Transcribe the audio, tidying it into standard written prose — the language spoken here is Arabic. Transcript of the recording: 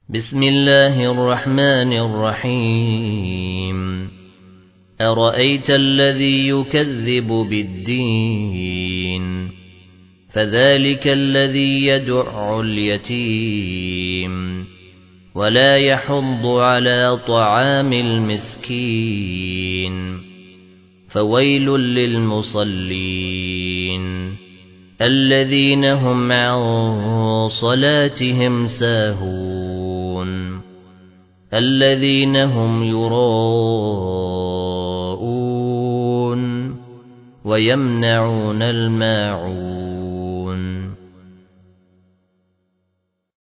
بسم الله الرحمن الرحيم أرأيت الذي يكذب بالدين فذلك الذي يدع اليتيم ولا يحض على طعام المسكين فويل للمصلين الذين هم عن صلاتهم ساهون الذين هم يراءون ويمنعون الماعون